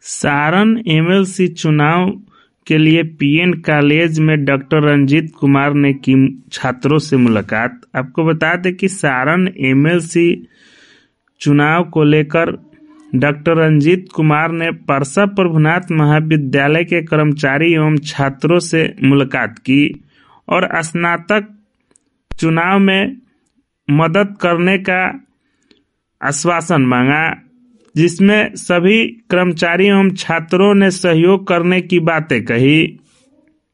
Saran MLC चुनाव के लिए पीएन कॉलेज में डॉक्टर रंजीत कुमार ने की छात्रों से मुलाकात। आपको बता दें कि सारण एमएलसी चुनाव को लेकर डॉक्टर रंजीत कुमार ने परसा प्रभुनाथ महाविद्यालय के कर्मचारी एवं छात्रों से मुलाकात की और स्नातक चुनाव में मदद करने का आश्वासन मांगा, जिसमें सभी कर्मचारी एवं छात्रों ने सहयोग करने की बातें कही।